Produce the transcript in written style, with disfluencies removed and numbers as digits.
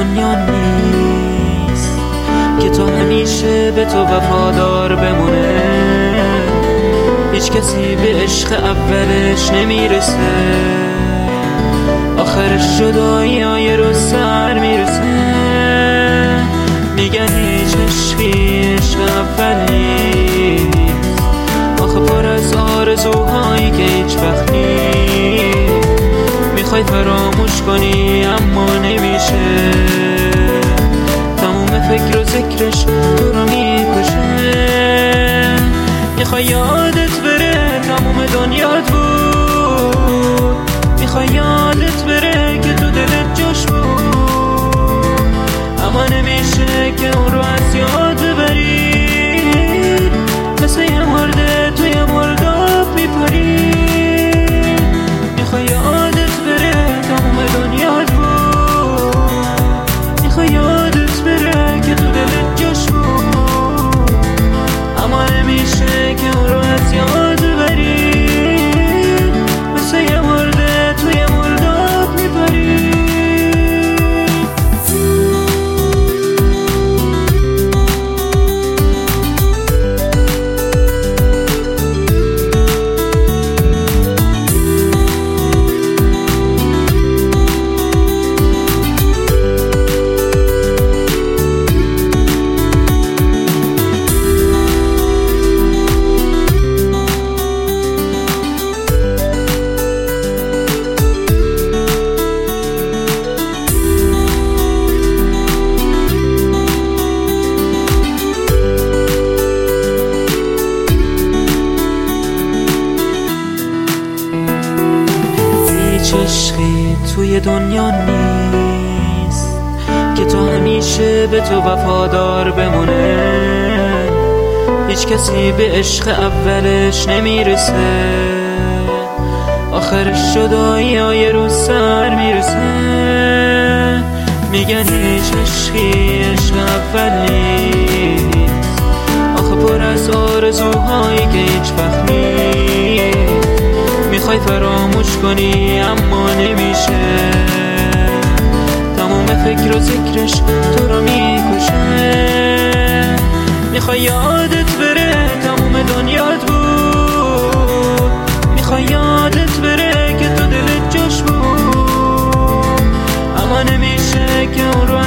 دنیا نیست که تو همیشه به تو وفادار بمونه. هیچ کسی به عشق اولش نمیرسه، آخرش جدایی های رو سر میرسه. میگن هیچ عشقی عشق اول نیست، آخه پر از آرزوهایی که هیچ وقت نیست. میخوای فراموش کنی اما نمیشه، تموم فکر و ذکرش تو رو میکشه. میخوای یادت بره تموم دنیات بود، میخوای یادت بره که تو دلت جوش بود، اما نمیشه که اون رو از یاد ببری. مثل یه مرده توی مرداب میپری. میخوای یادت بره تموم دنیات بود، میخوای یادت بره که تو دلت جوش بود، اما نمیشه که اون رو از یاد ببری. مثل یه مرده توی مرداب میپری. عشقی توی دنیا نیست که تو همیشه به تو وفادار بمونه. هیچ کسی به عشق اولش نمیرسه، آخرش جدایی های رو سر میرسه. میگن هیچ عشقی عشق اول نیست، آخه پر از آرزوهایی که هیچ وقت نیست. میخوای فراموش کنی اما نمیشه، تمام فکر و ذکرش تو رو میکشه. میخوای یادت بره تمام دنیات بود، میخوای یادت بره که تو دلت جوش بود، اما نمیشه که اون رو